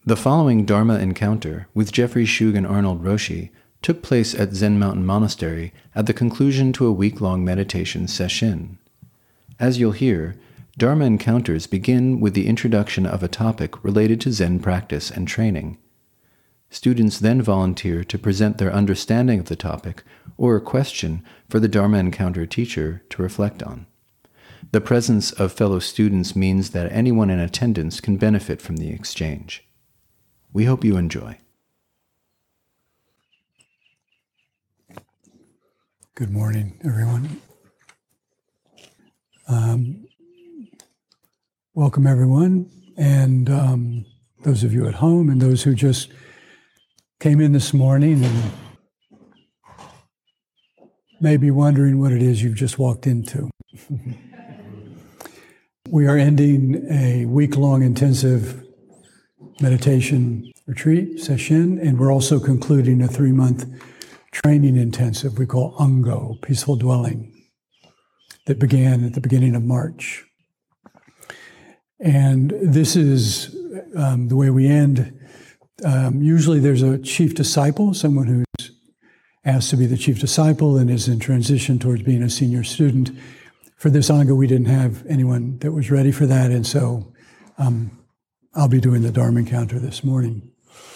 The following Dharma encounter with Jeffrey Shug and Arnold Roshi took place at Zen Mountain Monastery at the conclusion to a week-long meditation session. As you'll hear, Dharma encounters begin with the introduction of a topic related to Zen practice and training. Students then volunteer to present their understanding of the topic or a question for the Dharma encounter teacher to reflect on. The presence of fellow students means that anyone in attendance can benefit from the exchange. We hope you enjoy. Good morning, everyone. Welcome, everyone, and those of you at home and those who just came in this morning and may be wondering what it is you've just walked into. We are ending a week-long intensive meditation retreat session, and we're also concluding a 3-month training intensive we call Ango, Peaceful Dwelling, that began at the beginning of March. And this is the way we end. Usually there's a chief disciple, someone who's asked to be the chief disciple and is in transition towards being a senior student. For this Ango, we didn't have anyone that was ready for that, and so I'll be doing the Dharma encounter this morning.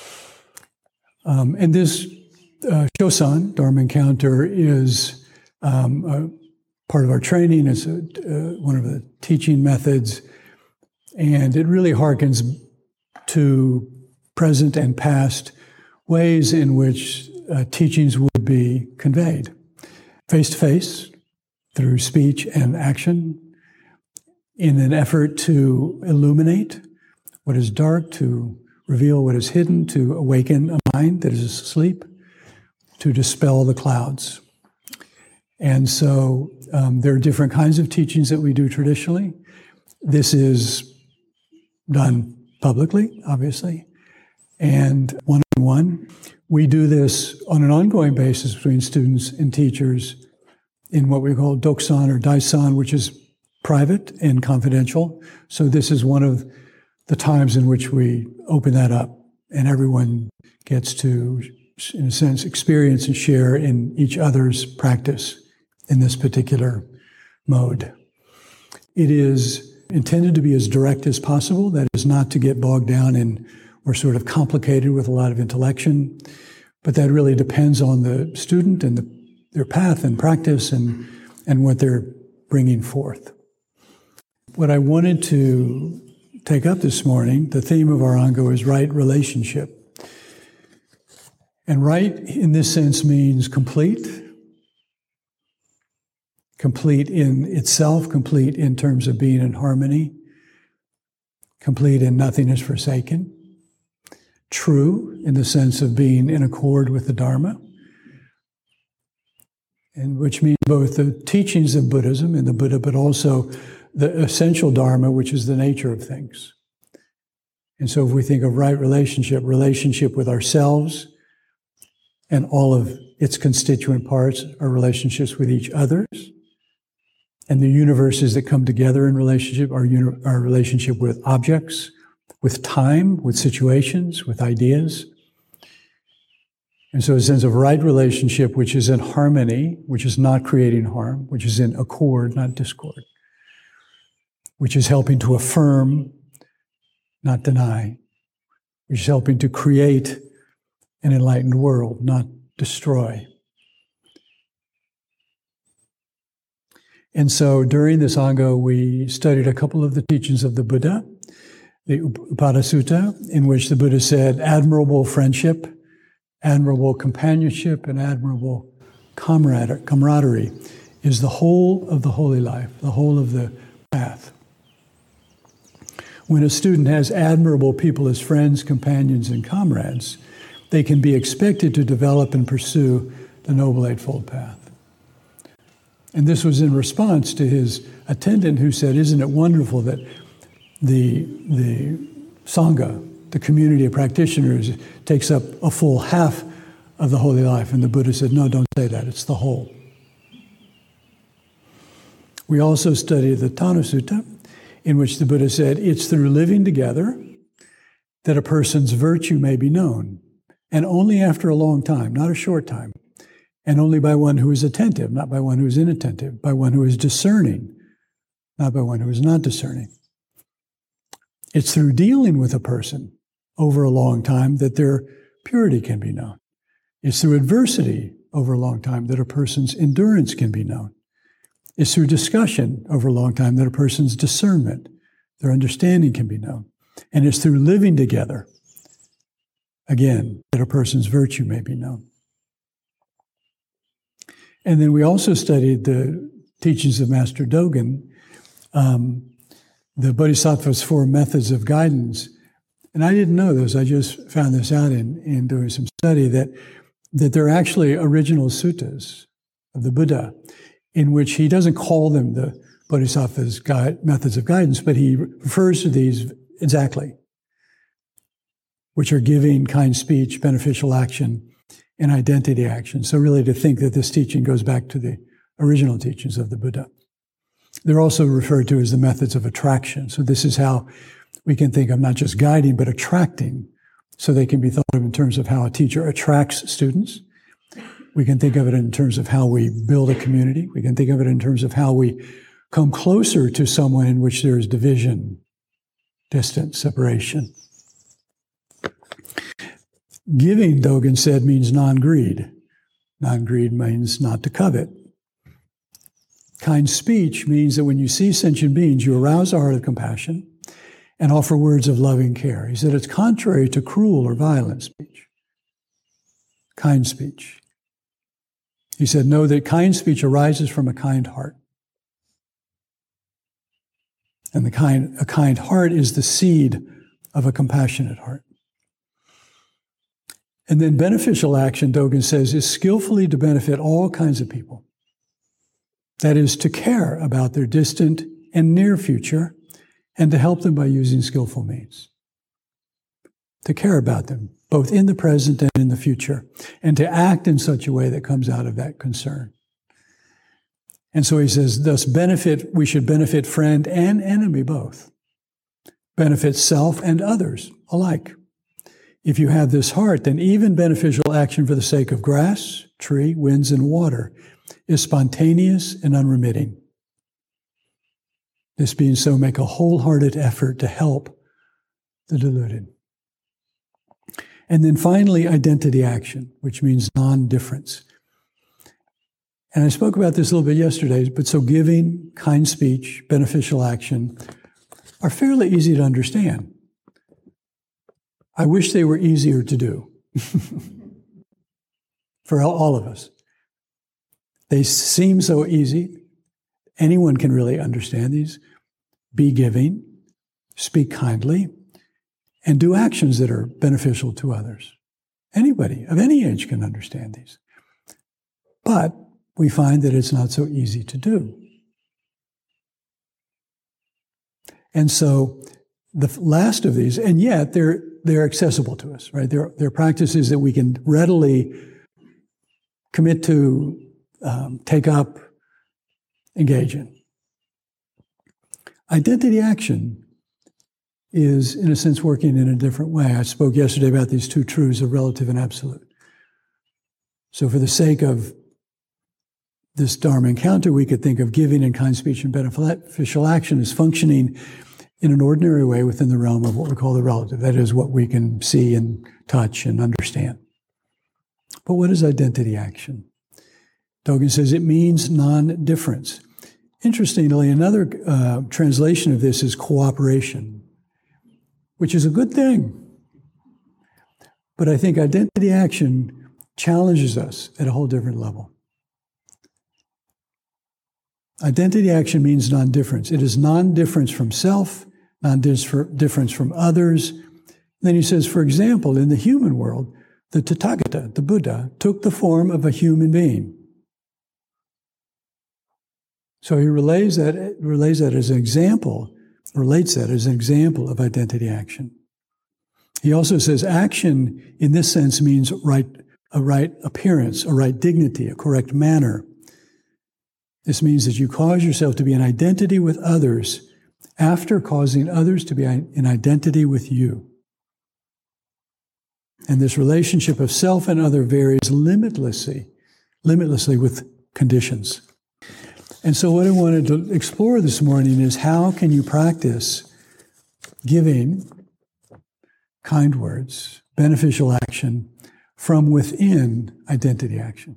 And this Shosan, Dharma encounter, is a part of our training. It's one of the teaching methods, and it really harkens to present and past ways in which teachings would be conveyed. Face-to-face, through speech and action, in an effort to illuminate what is dark, to reveal what is hidden, to awaken a mind that is asleep, to dispel the clouds. And so there are different kinds of teachings that we do traditionally. This is done publicly, obviously, and one-on-one. We do this on an ongoing basis between students and teachers in what we call Doksan or Daisan, which is private and confidential. So this is one of the times in which we open that up, and everyone gets to, in a sense, experience and share in each other's practice in this particular mode. It is intended to be as direct as possible. That is not to get bogged down in or sort of complicated with a lot of intellection, but that really depends on the student and their path and practice and what they're bringing forth. What I wanted to take up this morning, the theme of our Ango is right relationship. And right in this sense means complete in itself, complete in terms of being in harmony, complete in nothing is forsaken, true in the sense of being in accord with the Dharma, and which means both the teachings of Buddhism and the Buddha, but also the essential Dharma, which is the nature of things. And so if we think of right relationship with ourselves and all of its constituent parts, our relationships with each other, and the universes that come together in relationship, our relationship with objects, with time, with situations, with ideas. And so a sense of right relationship, which is in harmony, which is not creating harm, which is in accord, not discord, which is helping to affirm, not deny, which is helping to create an enlightened world, not destroy. And so during this Ango, we studied a couple of the teachings of the Buddha, the Upada Sutta, in which the Buddha said, admirable friendship, admirable companionship, and admirable camaraderie is the whole of the holy life, the whole of the path. When a student has admirable people as friends, companions, and comrades, they can be expected to develop and pursue the Noble Eightfold Path. And this was in response to his attendant who said, isn't it wonderful that the Sangha, the community of practitioners, takes up a full half of the holy life? And the Buddha said, no, don't say that, it's the whole. We also studied the Tana Sutta, in which the Buddha said, it's through living together that a person's virtue may be known, and only after a long time, not a short time, and only by one who is attentive, not by one who is inattentive, by one who is discerning, not by one who is not discerning. It's through dealing with a person over a long time that their purity can be known. It's through adversity over a long time that a person's endurance can be known. It's through discussion over a long time that a person's discernment, their understanding can be known. And it's through living together, again, that a person's virtue may be known. And then we also studied the teachings of Master Dogen, the Bodhisattva's 4 methods of guidance. And I didn't know those. I just found this out in doing some study, that they're actually original suttas of the Buddha, in which he doesn't call them the Bodhisattva's methods of guidance, but he refers to these exactly, which are giving, kind speech, beneficial action, and identity action. So really to think that this teaching goes back to the original teachings of the Buddha. They're also referred to as the methods of attraction. So this is how we can think of not just guiding, but attracting. So they can be thought of in terms of how a teacher attracts students. We can think of it in terms of how we build a community. We can think of it in terms of how we come closer to someone in which there is division, distance, separation. Giving, Dogen said, means non-greed. Non-greed means not to covet. Kind speech means that when you see sentient beings, you arouse the heart of compassion and offer words of loving care. He said it's contrary to cruel or violent speech. Kind speech. He said, know that kind speech arises from a kind heart. And a kind heart is the seed of a compassionate heart. And then beneficial action, Dogen says, is skillfully to benefit all kinds of people. That is, to care about their distant and near future, and to help them by using skillful means. To care about them, both in the present and in the future, and to act in such a way that comes out of that concern. And so he says, thus we should benefit friend and enemy both. Benefit self and others alike. If you have this heart, then even beneficial action for the sake of grass, tree, winds, and water is spontaneous and unremitting. This being so, make a wholehearted effort to help the deluded. And then finally, identity action, which means non-difference. And I spoke about this a little bit yesterday, but so giving, kind speech, beneficial action are fairly easy to understand. I wish they were easier to do for all of us. They seem so easy. Anyone can really understand these. Be giving, speak kindly, and do actions that are beneficial to others. Anybody of any age can understand these. But we find that it's not so easy to do. And so the last of these, and yet they're accessible to us, right? They're practices that we can readily commit to, take up, engage in. Identity action is, in a sense, working in a different way. I spoke yesterday about these 2 truths of relative and absolute. So for the sake of this Dharma encounter, we could think of giving and kind speech and beneficial action as functioning in an ordinary way within the realm of what we call the relative. That is what we can see and touch and understand. But what is identity action? Dogen says it means non-difference. Interestingly, another translation of this is cooperation, which is a good thing. But I think identity action challenges us at a whole different level. Identity action means non-difference. It is non-difference from self, non-difference from others. Then he says, for example, in the human world, the Tathagata, the Buddha, took the form of a human being. So he relates that as an example of identity action. He also says action in this sense means a right appearance, a right dignity, a correct manner. This means that you cause yourself to be in identity with others after causing others to be in identity with you. And this relationship of self and other varies limitlessly with conditions. And so what I wanted to explore this morning is how can you practice giving kind words, beneficial action from within identity action?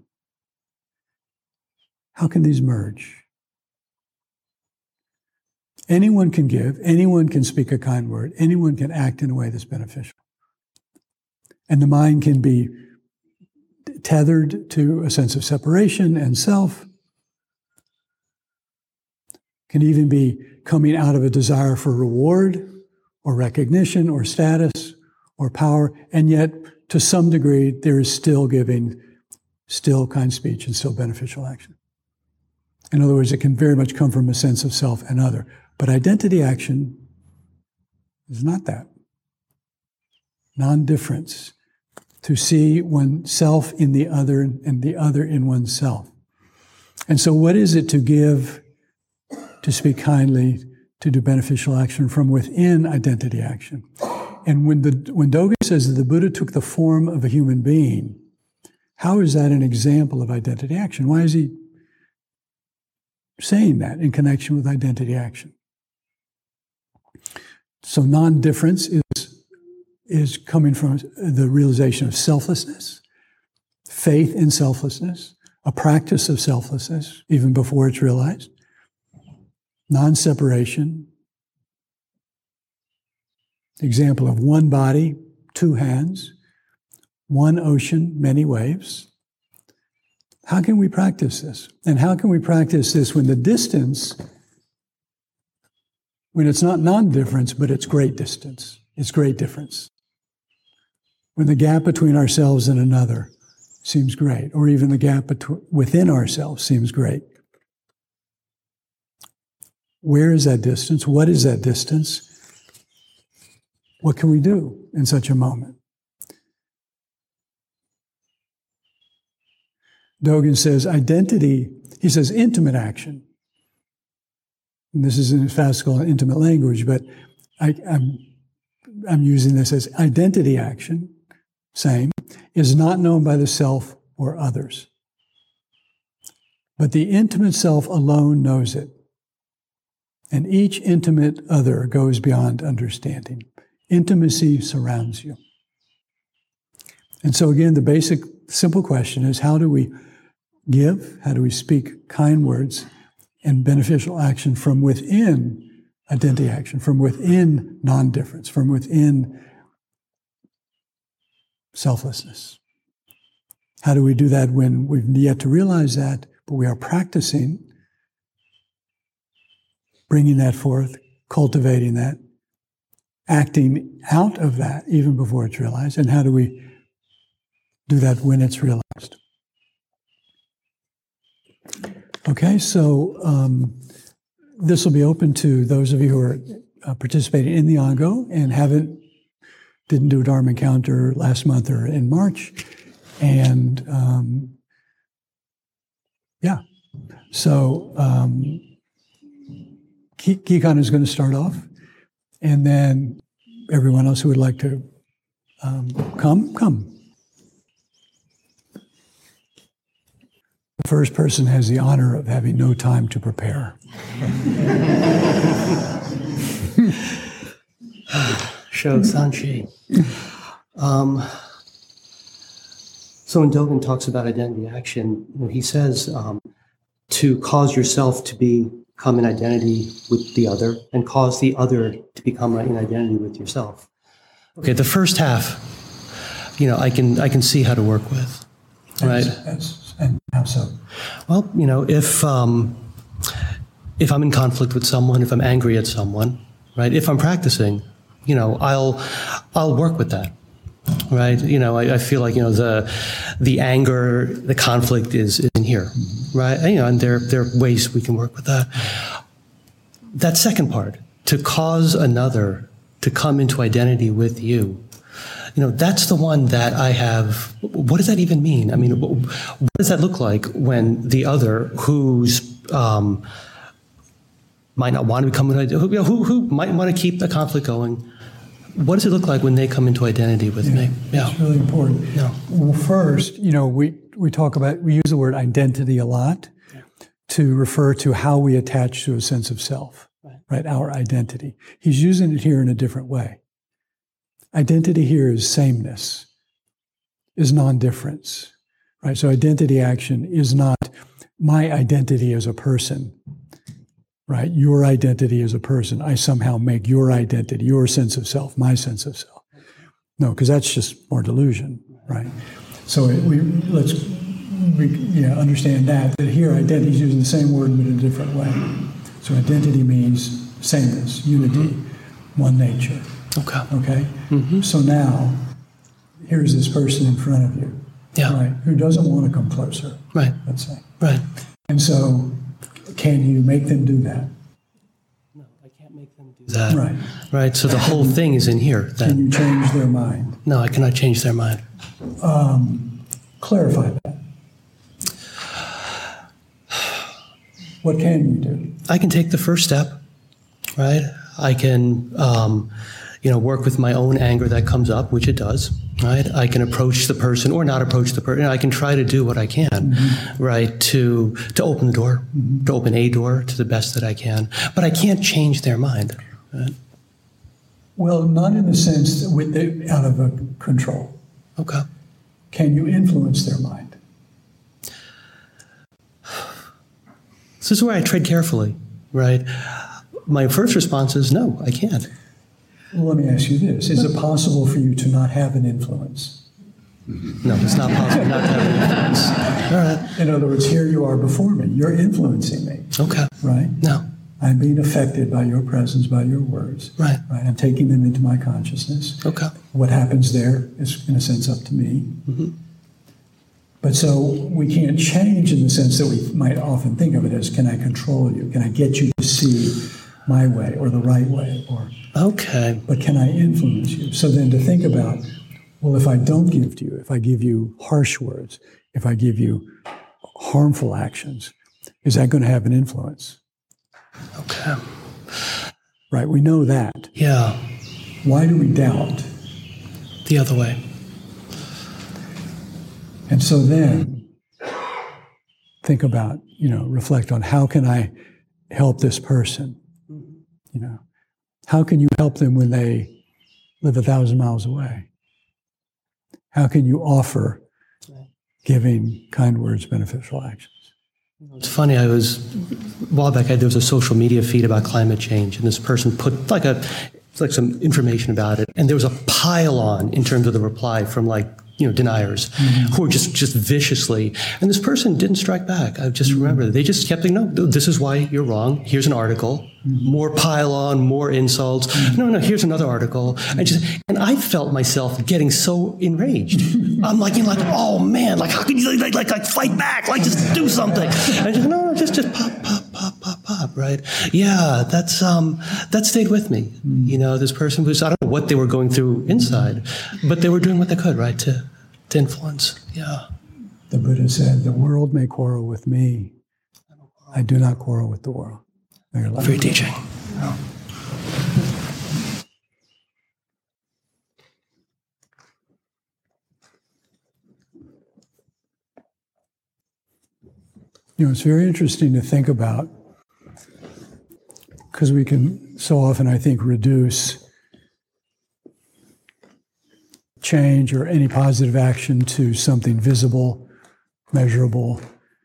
How can these merge? Anyone can give, anyone can speak a kind word, anyone can act in a way that's beneficial. And the mind can be tethered to a sense of separation and self, can even be coming out of a desire for reward or recognition or status or power, and yet to some degree there is still giving, still kind speech, and still beneficial action. In other words, it can very much come from a sense of self and other. But identity action is not that. Non-difference. To see oneself in the other and the other in oneself. And so what is it to give, to speak kindly, to do beneficial action from within identity action? And when Dogen says that the Buddha took the form of a human being, how is that an example of identity action? Why is he saying that in connection with identity action? So non-difference is coming from the realization of selflessness, faith in selflessness, a practice of selflessness, even before it's realized, non-separation, example of one body, two hands, one ocean, many waves. How can we practice this? And how can we practice this when the distance, when it's not non-difference, but it's great distance, it's great difference? When the gap between ourselves and another seems great, or even the gap within ourselves seems great. Where is that distance? What is that distance? What can we do in such a moment? Dogen says identity, he says intimate action. And this is in classical intimate language, but I'm using this as identity action. Same, is not known by the self or others. But the intimate self alone knows it. And each intimate other goes beyond understanding. Intimacy surrounds you. And so again, the basic, simple question is, how do we give? How do we speak kind words and beneficial action from within identity action, from within non-difference, from within selflessness? How do we do that when we've yet to realize that, but we are practicing bringing that forth, cultivating that, acting out of that even before it's realized? And how do we do that when it's realized? Okay, so this will be open to those of you who are participating in the Ango and didn't do a Dharma encounter last month or in March. And so Kikan is going to start off, and then everyone else who would like to come. The first person has the honor of having no time to prepare. Sho Sanshi. So when Dogen talks about identity action, he says to cause yourself to become in identity with the other and cause the other to become in identity with yourself. Okay, the first half, I can see how to work with, right? And how so? Well, if I'm in conflict with someone, if I'm angry at someone, right? If I'm practicing, I'll work with that, right? I feel like the anger, the conflict is in here, right? And there are ways we can work with that. That second part, to cause another to come into identity with you, that's the one that I have. What does that even mean? I mean, what does that look like when the other who's might not want to become an identity, who might want to keep the conflict going, what does it look like when they come into identity with me? Yeah. It's really important. Yeah. Well, first, we use the word identity a lot to refer to how we attach to a sense of self, right? Our identity. He's using it here in a different way. Identity here is sameness, is non-difference, right? So identity action is not my identity as a person, right? Your identity as a person. I somehow make your identity, your sense of self, my sense of self. No, because that's just more delusion, right? So let's understand that here identity is using the same word but in a different way. So identity means sameness, unity, one nature. Okay? Mm-hmm. So now, here's this person in front of you, right, who doesn't want to come closer, right? Let's say. Right. And so, can you make them do that? No, I can't make them do that. Right. Right, so the whole thing is in here. Then. Can you change their mind? No, I cannot change their mind. Clarify that. What can you do? I can take the first step, right? I can, work with my own anger that comes up, which it does, right? I can approach the person or not approach the person. I can try to do what I can, right, to open the door, to open a door to the best that I can. But I can't change their mind, right? Well, not in the sense that out of control. Okay. Can you influence their mind? This is where I tread carefully, right? My first response is no, I can't. Well, let me ask you this. Is it possible for you to not have an influence? No, it's not possible not to have an influence. All right. In other words, here you are before me. You're influencing me. Okay. Right? No. I'm being affected by your presence, by your words. Right. I'm taking them into my consciousness. Okay. What happens there is, in a sense, up to me. Mm-hmm. But so we can't change in the sense that we might often think of it as, can I control you? Can I get you to see my way or the right way? Okay. But can I influence you? So then to think about, well, if I don't give to you, if I give you harsh words, if I give you harmful actions, is that going to have an influence? Okay. Right, we know that. Yeah. Why do we doubt? The other way. And so then, think about, reflect on how can I help this person? How can you help them when they live 1,000 miles away? How can you offer giving kind words, beneficial actions? It's funny, a while back, there was a social media feed about climate change, and this person put some information about it, and there was a pile on in terms of the reply from deniers who were just viciously, and this person didn't strike back. I just remember that they just kept thinking, no, this is why you're wrong. Here's an article, more pile on, more insults. No, here's another article, and I felt myself getting so enraged. I'm like, oh man, how can you fight back? Just do something. And just pop, right? Yeah, that stayed with me. This person was, I don't know what they were going through inside, but they were doing what they could, right, to influence. Yeah. The Buddha said, the world may quarrel with me. I do not quarrel with the world. Free teaching. Yeah. It's very interesting to think about, because we can so often, I think, reduce change or any positive action to something visible, measurable,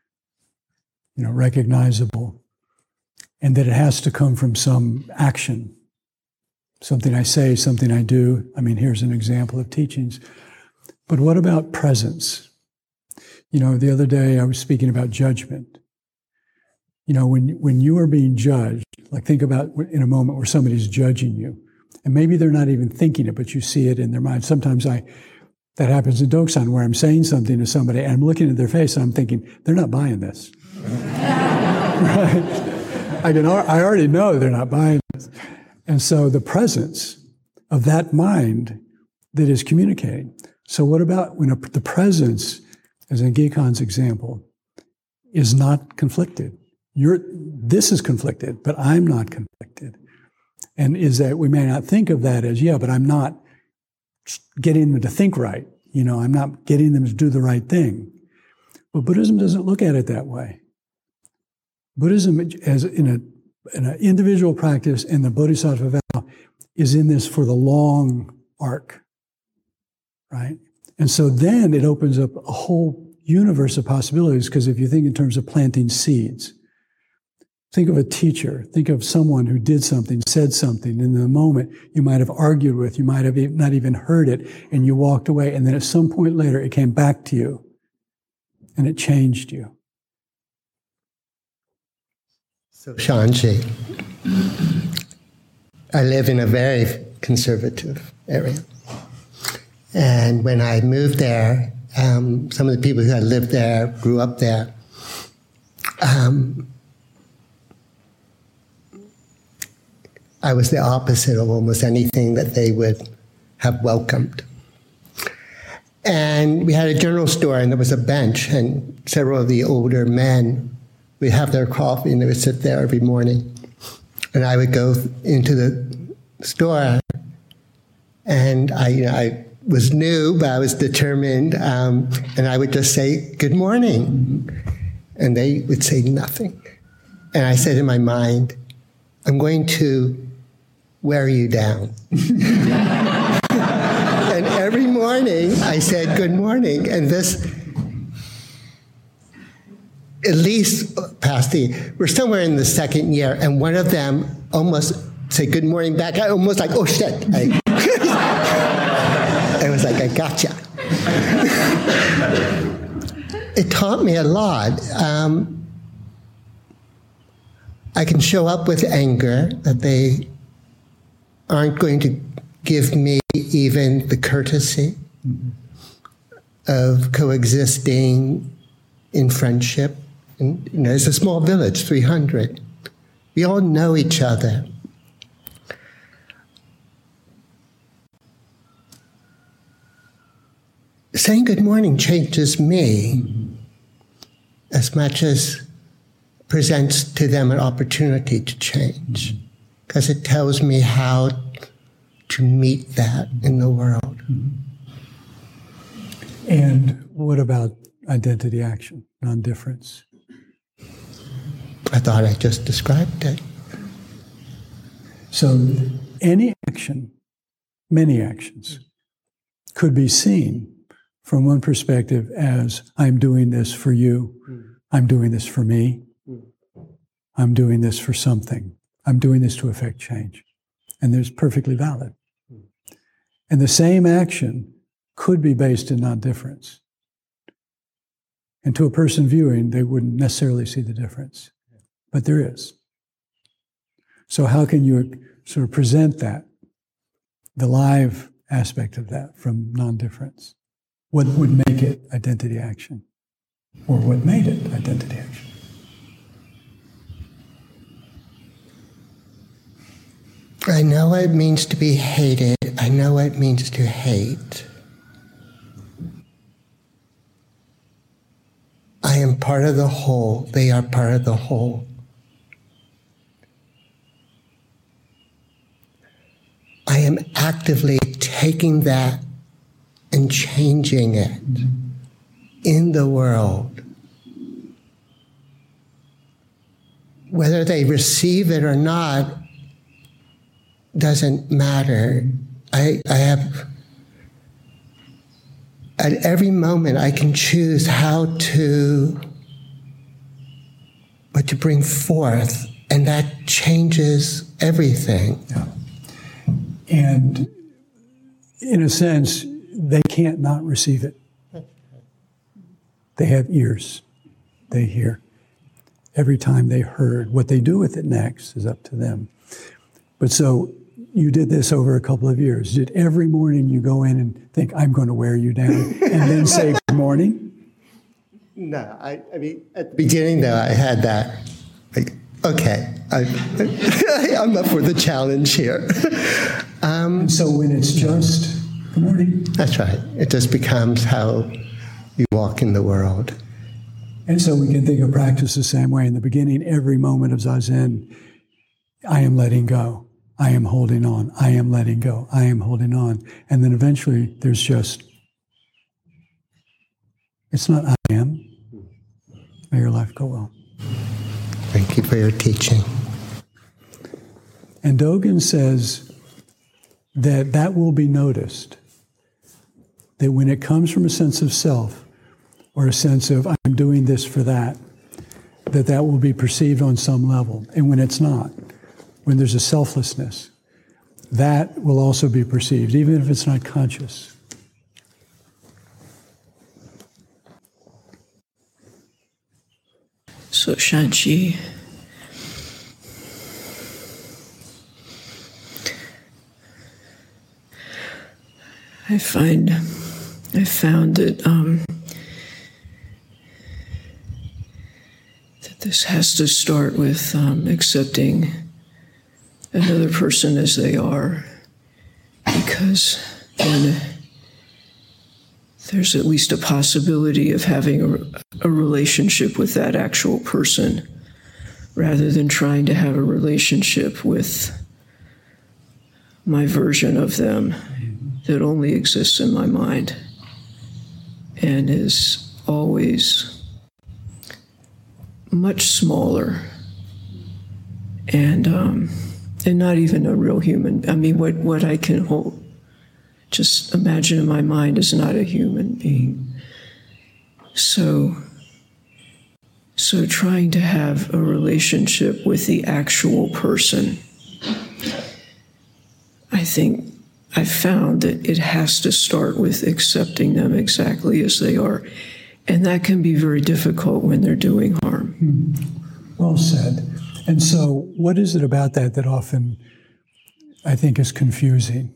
recognizable, and that it has to come from some action, something I say, something I do. Here's an example of teachings. But what about presence? The other day I was speaking about judgment. When you are being judged, think about in a moment where somebody's judging you, and maybe they're not even thinking it, but you see it in their mind. Sometimes that happens in Doksan, where I'm saying something to somebody, and I'm looking at their face, and I'm thinking, they're not buying this. Right? I already know they're not buying this. And so the presence of that mind that is communicating. So what about when the presence, as in Gekon's example, is not conflicted? This is conflicted, but I'm not conflicted. And is that we may not think of that as, yeah, but I'm not getting them to think right. I'm not getting them to do the right thing. But Buddhism doesn't look at it that way. Buddhism, as in an individual practice, and the Bodhisattva vow is in this for the long arc, right? And so then it opens up a whole universe of possibilities, because if you think in terms of planting seeds, think of a teacher, think of someone who did something, said something, in the moment you might have argued with, you might have not even heard it, and you walked away, and then at some point later it came back to you, and it changed you. So, Shanji, I live in a very conservative area. And when I moved there, some of the people who had lived there, grew up there, I was the opposite of almost anything that they would have welcomed. And we had a general store, and there was a bench, and several of the older men would have their coffee, and they would sit there every morning. And I would go into the store, and I was new, but I was determined, and I would just say, "Good morning." And they would say nothing. And I said in my mind, "I'm going to wear you down." And every morning I said, "Good morning." And this, at least past we're somewhere in the second year, and one of them almost said good morning back. I almost like, oh shit. I was like, I gotcha. It taught me a lot. I can show up with anger that they aren't going to give me even the courtesy of coexisting in friendship. And, it's a small village, 300. We all know each other. Saying good morning changes me as much as presents to them an opportunity to change, because it tells me how to meet that in the world. And what about identity action, non-difference? I thought I just described it. So any action, many actions, could be seen from one perspective as, I'm doing this for you, I'm doing this for me, I'm doing this for something, I'm doing this to affect change. And there's perfectly valid. And the same action could be based in non-difference. And to a person viewing, they wouldn't necessarily see the difference. But there is. So how can you sort of present that, the live aspect of that from non-difference? What would make it identity action? Or what made it identity action? I know what it means to be hated. I know what it means to hate. I am part of the whole. They are part of the whole. I am actively taking that and changing it in the world. Whether they receive it or not doesn't matter. I have, at every moment, I can choose what to bring forth, and that changes everything. Yeah. And in a sense, they can't not receive it. They have ears. They hear. Every time they heard. What they do with it next is up to them. But so you did this over a couple of years. Did every morning you go in and think, I'm going to wear you down, and then say good morning? No, I mean, at the beginning, though, I had that, like, okay, I'm up for the challenge here. So when it's just, good morning. That's right. It just becomes how you walk in the world. And so we can think of practice the same way. In the beginning, every moment of Zazen, I am letting go. I am holding on. I am letting go. I am holding on. And then eventually there's just, it's not I am. May your life go well. Thank you for your teaching. And Dogen says that that will be noticed. That when it comes from a sense of self, or a sense of I'm doing this for that, that will be perceived on some level. And when it's not, when there's a selflessness, that will also be perceived, even if it's not conscious. So Shanchi, I found that that this has to start with accepting another person as they are, because then there's at least a possibility of having a relationship with that actual person, rather than trying to have a relationship with my version of them that only exists in my mind and is always much smaller and not even a real human. I mean, what I can hold, just imagine in my mind, is not a human being. So trying to have a relationship with the actual person, I think I found that it has to start with accepting them exactly as they are. And that can be very difficult when they're doing harm. Well said. And so what is it about that often I think is confusing?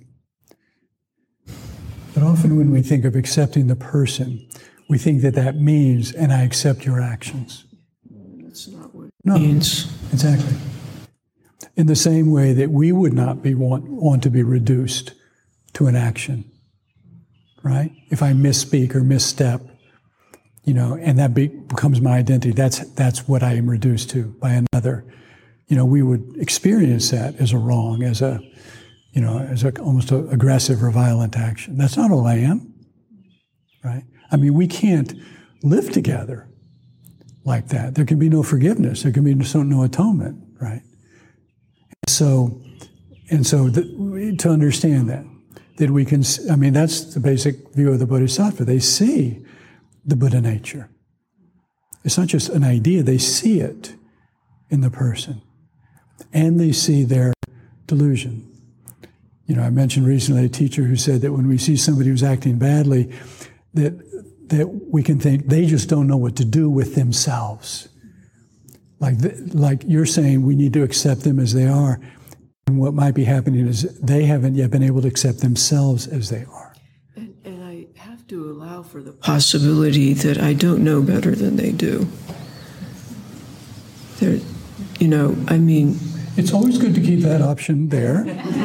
But often when we think of accepting the person, we think that means, and I accept your actions. That's not what it means. Exactly. In the same way that we would not want to be reduced to an action, right? If I misspeak or misstep, and that becomes my identity, that's what I am reduced to by another. We would experience that as a wrong, as a almost a aggressive or violent action. That's not all I am, right? I mean, we can't live together like that. There can be no forgiveness. There can be no atonement, right? To understand that we can, I mean, that's the basic view of the Bodhisattva. They see the Buddha nature. It's not just an idea, they see it in the person. And they see their delusion. I mentioned recently a teacher who said that when we see somebody who's acting badly, that we can think they just don't know what to do with themselves. Like you're saying, we need to accept them as they are. And what might be happening is they haven't yet been able to accept themselves as they are. And I have to allow for the possibility that I don't know better than they do. It's always good to keep that option there.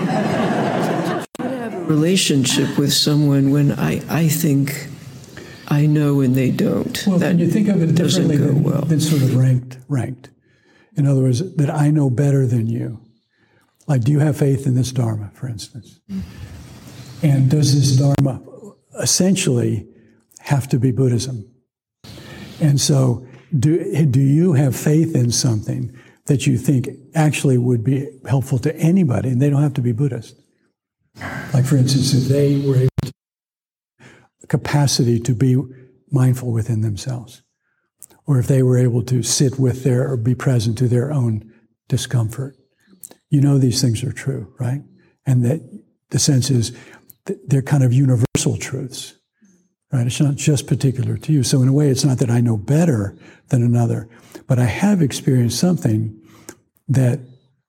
I have a relationship with someone when I think I know and they don't. Well, can you think of it differently than sort of ranked? In other words, that I know better than you. Like, do you have faith in this Dharma, for instance? And does this Dharma essentially have to be Buddhism? And so do you have faith in something that you think actually would be helpful to anybody, and they don't have to be Buddhist? Like, for instance, if they were able to have the capacity to be mindful within themselves, or if they were able to sit with or be present to their own discomfort. These things are true, right? And that the sense is that they're kind of universal truths, right? It's not just particular to you. So in a way, it's not that I know better than another, but I have experienced something that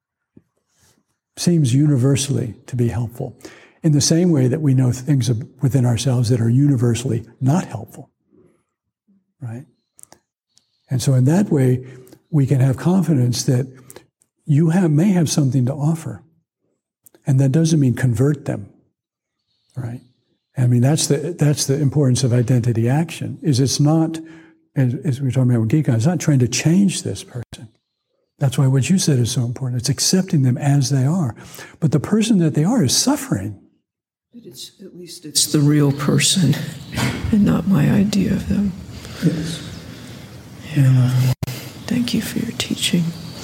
seems universally to be helpful. In the same way that we know things within ourselves that are universally not helpful, right? And so in that way, we can have confidence that you may have something to offer. And that doesn't mean convert them, right? I mean, that's the importance of identity action, is it's not, as we were talking about with Gekan, it's not trying to change this person, That's why what you said is so important. It's accepting them as they are. But the person that they are is suffering. But at least it's the real person and not my idea of them. Yes. Yeah. Thank you for your teaching.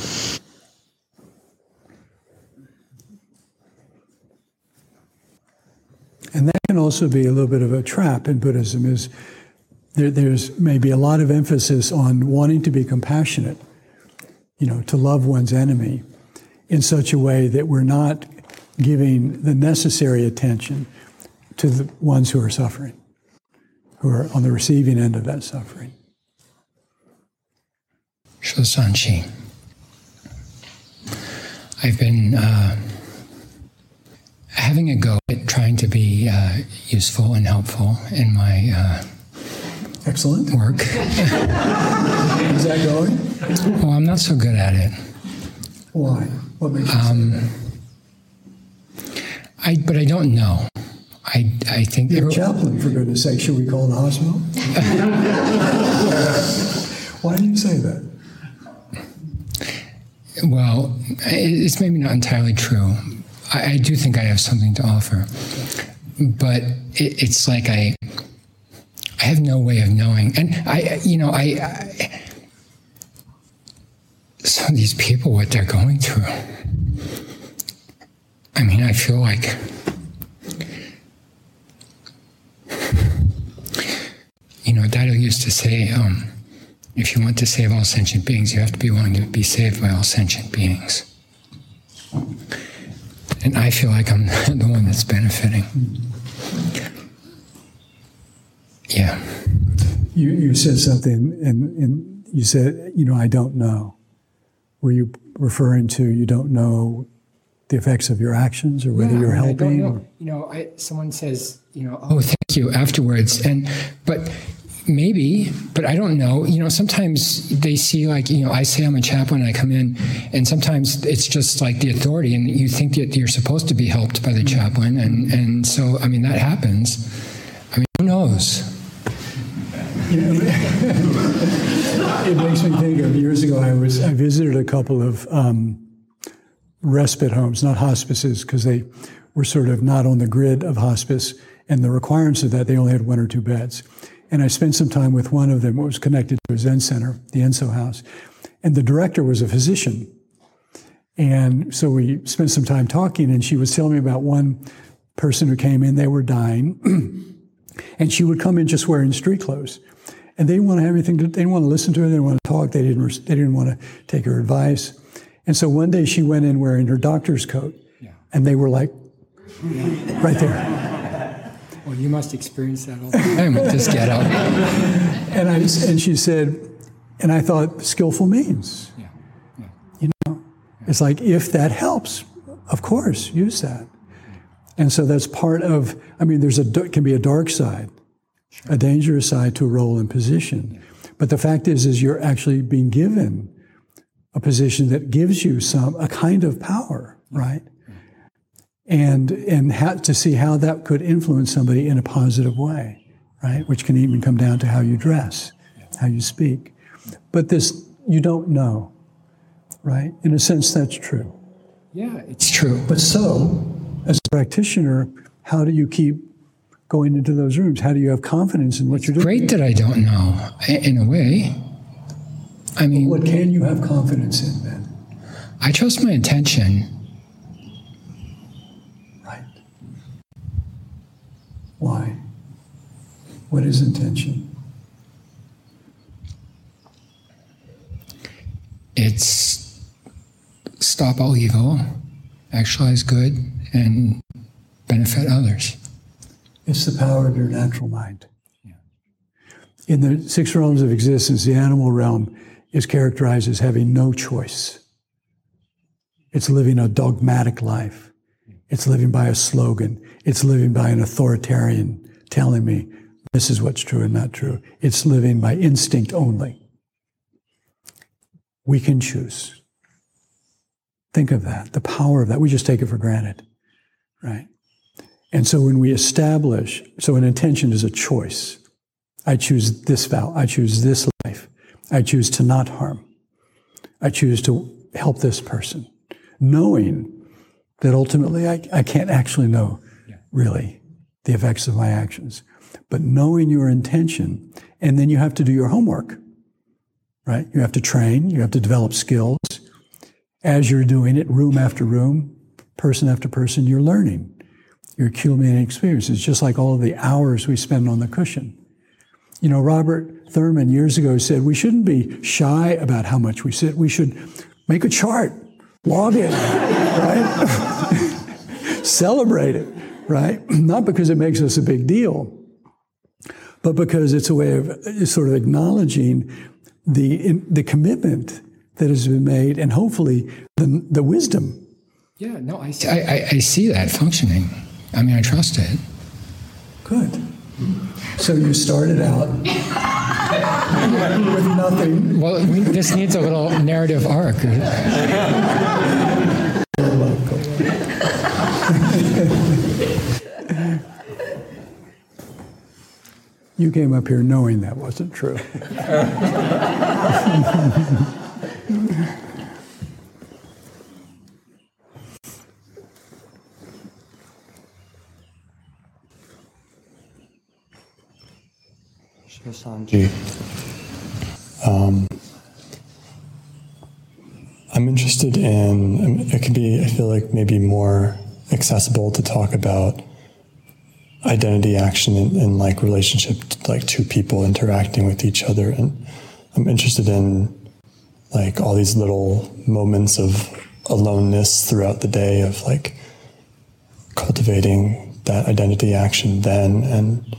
And that can also be a little bit of a trap in Buddhism, is there's maybe a lot of emphasis on wanting to be compassionate, to love one's enemy in such a way that we're not giving the necessary attention to the ones who are suffering, who are on the receiving end of that suffering. Shosanchi, I've been having a go at trying to be useful and helpful in my excellent work. How's that going? Well, I'm not so good at it. Why? What makes you say that? But I don't know. I think you're a chaplain, for goodness sake. Should we call the hospital? Why do you say that? Well, it's maybe not entirely true. I do think I have something to offer, but it's like I have no way of knowing. And some of these people, what they're going through. I mean, I feel like Daido used to say, if you want to save all sentient beings, you have to be willing to be saved by all sentient beings. And I feel like I'm the one that's benefiting. Yeah. You said something, and you said, I don't know. Were you referring to you don't know the effects of your actions, or whether you're helping? I don't know. Someone says, oh, thank you afterwards, but I don't know. Sometimes they see, I say I'm a chaplain, I come in, and sometimes it's just like the authority, and you think that you're supposed to be helped by the chaplain, and so, that happens. Who knows? It makes me think of years ago, I visited a couple of respite homes, not hospices, because they were sort of not on the grid of hospice, and the requirements of that, they only had 1 or 2 beds. And I spent some time with one of them, what was connected to a Zen center, the Enso House. And the director was a physician. And so we spent some time talking, and she was telling me about one person who came in, they were dying, and she would come in just wearing street clothes. And they didn't want to have anything, they didn't want to listen to her, they didn't want to talk, they didn't want to take her advice. And so one day she went in wearing her doctor's coat, and they were like, right there. Well, you must experience that all the time with this get up. And she said, and I thought, skillful means. It's like, if that helps, of course, use that. And so that's part of, can be a dark side, a dangerous side to a role and position. But the fact is you're actually being given a position that gives you a kind of power, right? And to see how that could influence somebody in a positive way, right? Which can even come down to how you dress, how you speak. But this, you don't know, right? In a sense, that's true. Yeah, it's true. But so, as a practitioner, how do you keep going into those rooms? How do you have confidence in what you're doing? Great that I don't know, in a way. What can you have confidence in, then? I trust my intention. Why? What is intention? It's stop all evil, actualize good, and benefit others. It's the power of your natural mind. In the 6 realms of existence, the animal realm is characterized as having no choice. It's living a dogmatic life. It's living by a slogan. It's living by an authoritarian telling me this is what's true and not true. It's living by instinct only. We can choose. Think of that, the power of that. We just take it for granted, right? And so when we establish, so an intention is a choice. I choose this vow. I choose this life. I choose to not harm. I choose to help this person, knowing that ultimately I can't actually know really the effects of my actions, but knowing your intention, and then you have to do your homework, right? You have to train, you have to develop skills. As you're doing it, room after room, person after person, you're learning. You're accumulating experiences, just like all of the hours we spend on the cushion. You know, Robert Thurman years ago said we shouldn't be shy about how much we sit. We should make a chart, log it, right? Celebrate it, right? Not because it makes us a big deal, but because it's a way of sort of acknowledging the commitment that has been made, and hopefully the wisdom. Yeah, no, I see that functioning. I mean, I trust it. Good. So you started out with nothing. Well, this needs a little narrative arc. You came up here knowing that wasn't true. Sanji, I'm interested in, it could be, I feel like, maybe more accessible to talk about identity action in like relationship to like two people interacting with each other. And I'm interested in like all these little moments of aloneness throughout the day of like cultivating that identity action then. And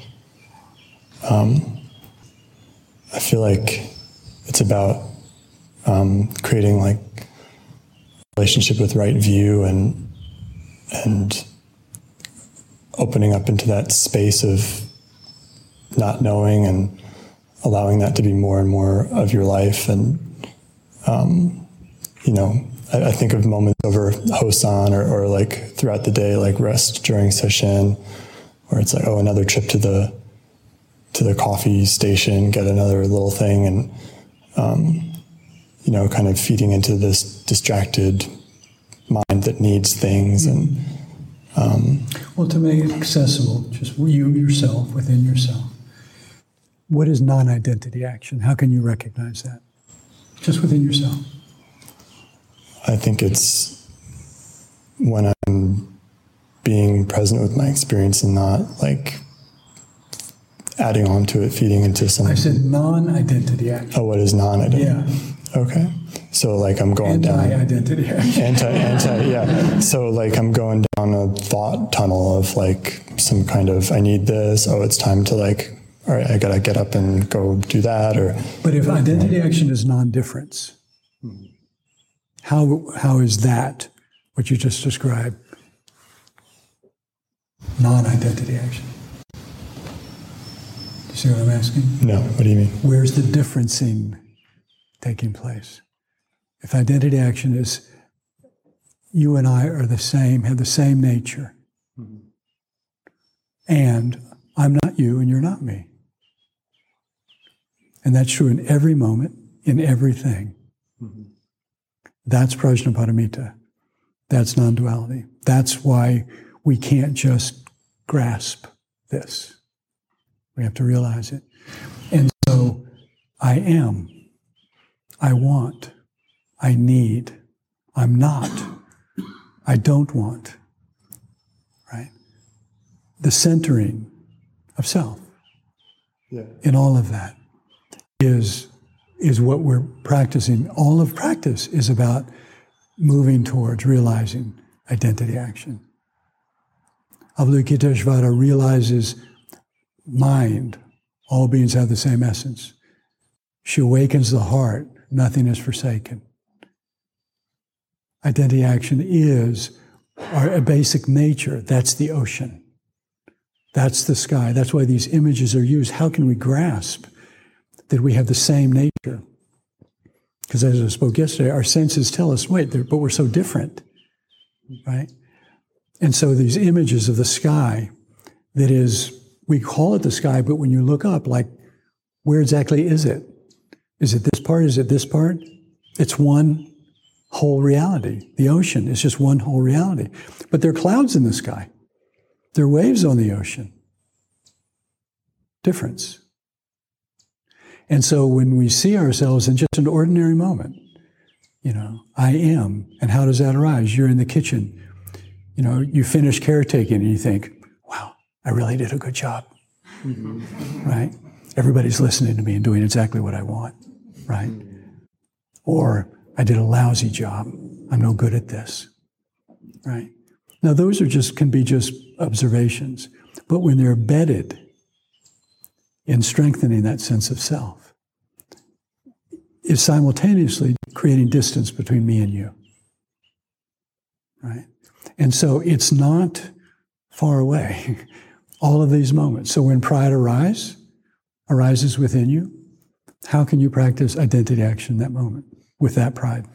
I feel like it's about creating like a relationship with right view and opening up into that space of not knowing and allowing that to be more and more of your life. And, you know, I think of moments over Hosan or like throughout the day, like rest during session, where it's like, oh, another trip to the coffee station, get another little thing, and, you know, kind of feeding into this distracted mind that needs things. And well, to make it accessible, just you yourself, within yourself, what is non-identity action? How can you recognize that? Just within yourself. I think it's when I'm being present with my experience and not like adding on to it, feeding into some... I said non-identity action. Oh, what is non-identity? Yeah. Okay. So like I'm going down... Anti-identity action. Yeah. So like I'm going down a thought tunnel of like some kind of, I need this, oh, it's time to like, all right, I gotta get up and go do that, or... But if identity action is non-difference, how is that, what you just described, non-identity action? You see what I'm asking? No, what do you mean? Where's the differencing taking place? If identity action is you and I are the same, have the same nature, and I'm not you and you're not me. And that's true in every moment, in everything. That's prajnaparamita. That's non-duality. That's why we can't just grasp this. We have to realize it. And so I am, I want, I need, I'm not, I don't want, right? The centering of self in all of that is what we're practicing. All of practice is about moving towards realizing identity action. Avalokiteshvara realizes mind, all beings have the same essence. She awakens the heart, nothing is forsaken. Identity action is our basic nature. That's the ocean. That's the sky. That's why these images are used. How can we grasp that we have the same nature? Because as I spoke yesterday, our senses tell us, wait, but we're so different, right? And so these images of the sky, that is, we call it the sky, but when you look up, like, where exactly is it? Is it this part? Is it this part? It's one whole reality. The ocean is just one whole reality. But there are clouds in the sky. There are waves on the ocean. Difference. And so when we see ourselves in just an ordinary moment, I am, and how does that arise? You're in the kitchen. You finish caretaking and you think, wow, I really did a good job. Right? Everybody's listening to me and doing exactly what I want. Right? Or I did a lousy job. I'm no good at this. Right? Now those can be just observations. But when they're bedded in strengthening that sense of self, is simultaneously creating distance between me and you. Right? And so it's not far away, all of these moments. So when pride arises within you, how can you practice identity action in that moment with that pride?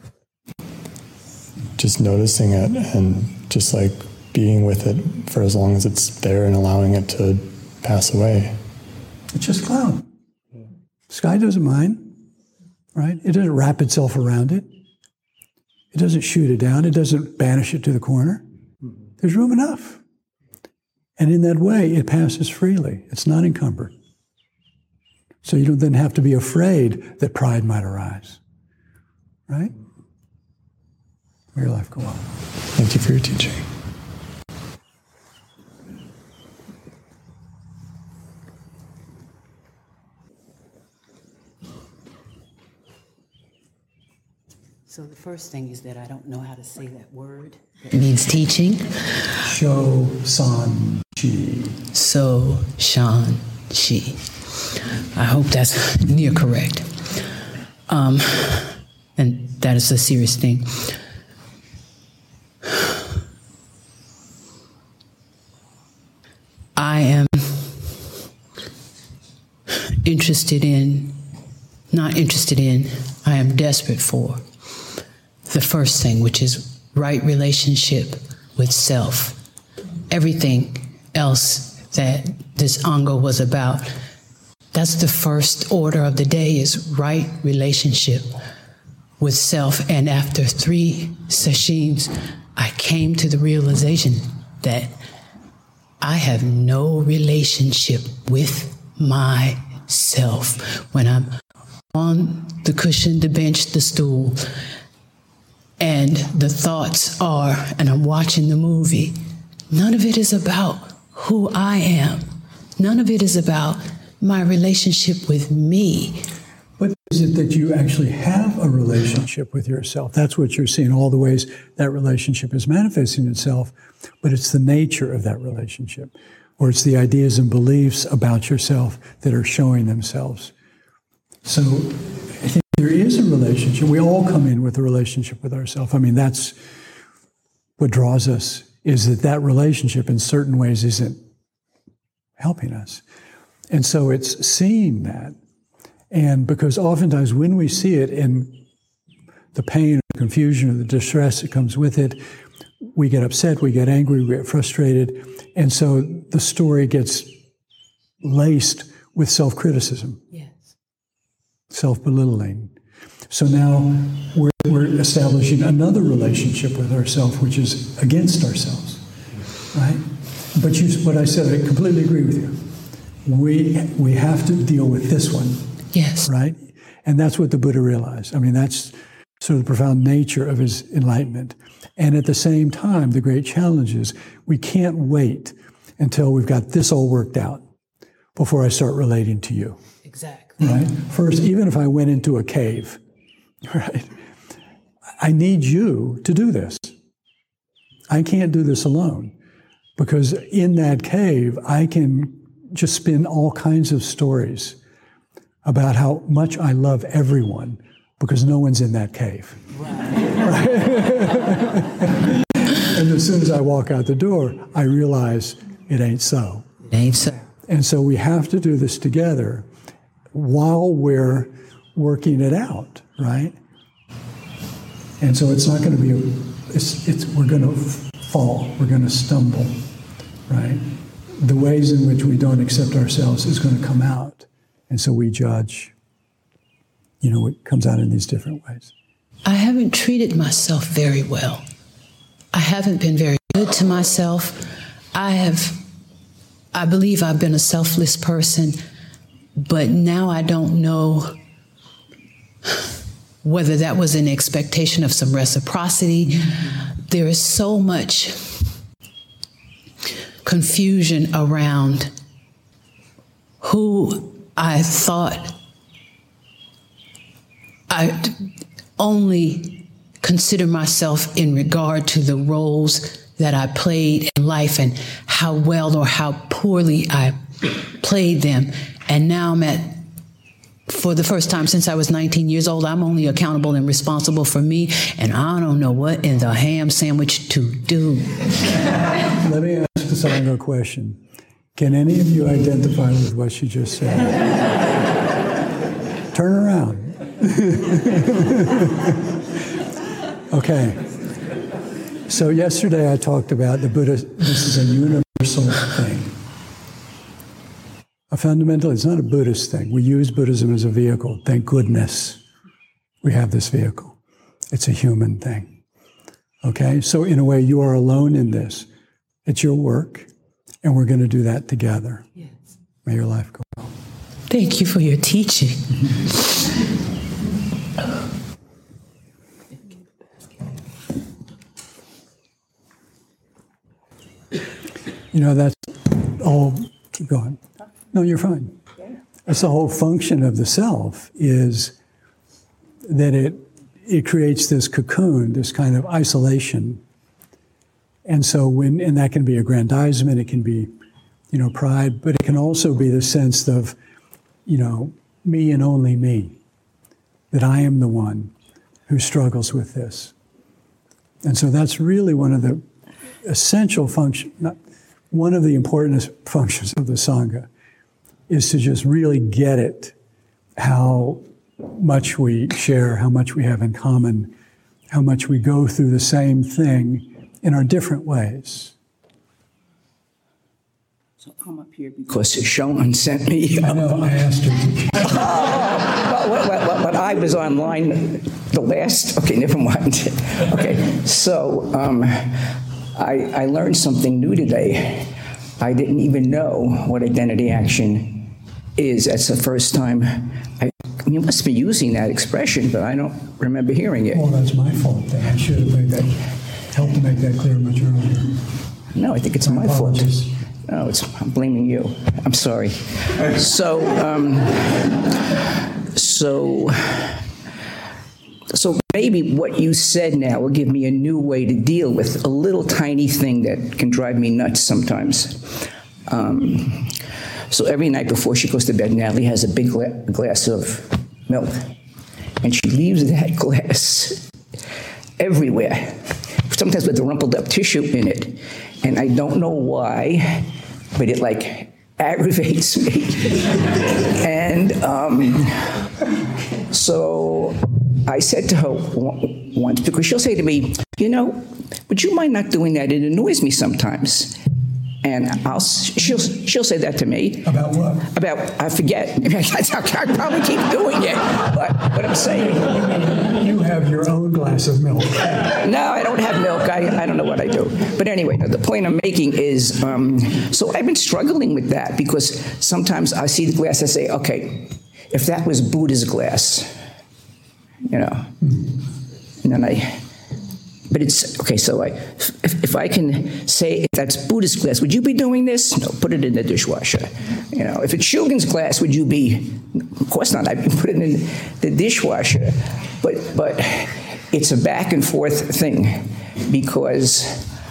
Just noticing it and just like being with it for as long as it's there and allowing it to pass away. It's just cloud. Sky doesn't mind. Right? It doesn't wrap itself around it. It doesn't shoot it down. It doesn't banish it to the corner. There's room enough. And in that way, it passes freely. It's not encumbered. So you don't then have to be afraid that pride might arise. Right? May your life go on. Thank you for your teaching. So the first thing is that I don't know how to say that word. It means teaching. Shoshan-chi. So-shan-chi. I hope that's near correct. And that is a serious thing. I am I am desperate for the first thing, which is right relationship with self. Everything else that this Anga was about, that's the first order of the day, is right relationship with self. And after 3 sessions, I came to the realization that I have no relationship with myself. When I'm on the cushion, the bench, the stool, and the thoughts are, and I'm watching the movie, none of it is about who I am. None of it is about my relationship with me. But is it that you actually have a relationship with yourself? That's what you're seeing, all the ways that relationship is manifesting itself, but it's the nature of that relationship, or it's the ideas and beliefs about yourself that are showing themselves. So I think there is a relationship. We all come in with a relationship with ourselves. I mean, that's what draws us, is that relationship in certain ways isn't helping us. And so it's seeing that. And because oftentimes when we see it in the pain or the confusion or the distress that comes with it, we get upset, we get angry, we get frustrated. And so the story gets laced with self-criticism. Yes. Self-belittling. So now we're establishing another relationship with ourselves, which is against ourselves, right? But what I said, I completely agree with you. We have to deal with this one. Yes. Right? And that's what the Buddha realized. I mean, that's sort of the profound nature of his enlightenment. And at the same time, the great challenge is we can't wait until we've got this all worked out before I start relating to you. Exactly. Right? First, even if I went into a cave, right, I need you to do this. I can't do this alone, because in that cave, I can just spin all kinds of stories about how much I love everyone, because no one's in that cave. Right? And as soon as I walk out the door, I realize it ain't so. It ain't so. And so we have to do this together while we're working it out, right? And so it's not going to be, we're going to fall, we're going to stumble, right? The ways in which we don't accept ourselves is going to come out. And so we judge. It comes out in these different ways. I haven't treated myself very well. I haven't been very good to myself. I believe I've been a selfless person, but now I don't know whether that was an expectation of some reciprocity. There is so much confusion around who I thought I only consider myself in regard to the roles that I played in life and how well or how poorly I played them. And now for the first time since I was 19 years old, I'm only accountable and responsible for me, and I don't know what in the ham sandwich to do. Let me ask Sangha a question. Can any of you identify with what she just said? Turn around. Okay. So yesterday I talked about the Buddha. This is a universal thing. It's not a Buddhist thing. We use Buddhism as a vehicle. Thank goodness we have this vehicle. It's a human thing. Okay? So in a way, you are alone in this. It's your work, and we're going to do that together. Yes. May your life go well. Thank you for your teaching. That's all. Keep going. No, you're fine. That's the whole function of the self, is that it creates this cocoon, this kind of isolation. And so and that can be aggrandizement, it can be, pride, but it can also be the sense of, me and only me, that I am the one who struggles with this. And so that's really one of the essential functions, one of the important functions of the Sangha, is to just really get it, how much we share, how much we have in common, how much we go through the same thing in our different ways. So I'm up here because Sean sent me. I know, I asked her. But I was online the last. Okay, never mind. Okay, so I learned something new today. I didn't even know what identity action is. That's the first time. You must be using that expression, but I don't remember hearing it. Well, that's my fault then. I should have helped to make that clear much earlier. No, I think it's my fault. No, I'm blaming you. I'm sorry. So maybe what you said now will give me a new way to deal with a little tiny thing that can drive me nuts sometimes. So every night before she goes to bed, Natalie has a big glass of milk, and she leaves that glass everywhere, sometimes with the rumpled up tissue in it. And I don't know why, but it aggravates me. And so I said to her once, because she'll say to me, would you mind not doing that? It annoys me sometimes. And she'll say that to me. About what? I forget. I probably keep doing it, but I'm saying. You have your own glass of milk. No, I don't have milk. I don't know what I do. But anyway, the point I'm making is, so I've been struggling with that, because sometimes I see the glass, I say, okay, if that was Buddha's glass, and then but it's, okay, so if I can say, if that's Buddha's glass, would you be doing this? No, put it in the dishwasher. If it's Shugen's glass, would you be? Of course not, I'd put it in the dishwasher. But it's a back and forth thing, because,